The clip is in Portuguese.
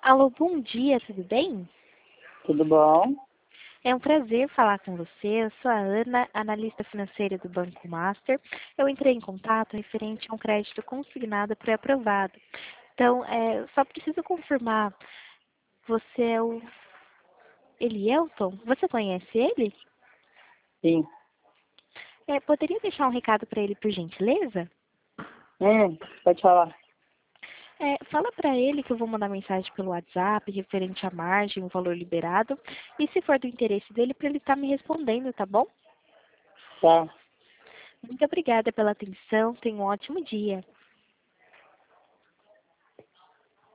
Alô, bom dia, tudo bem? Tudo bom? É um prazer falar com você. Eu sou a Ana, analista financeira do Banco Master. Eu entrei em contato referente a um crédito consignado pré-aprovado. Então, só preciso confirmar, você é o Elielton? Você conhece ele? Sim. Poderia deixar um recado para ele, por gentileza? Pode falar. Fala para ele que eu vou mandar mensagem pelo WhatsApp referente à margem, o valor liberado. E se for do interesse dele, para ele estar me respondendo, tá bom? Tá. Muito obrigada pela atenção. Tenha um ótimo dia.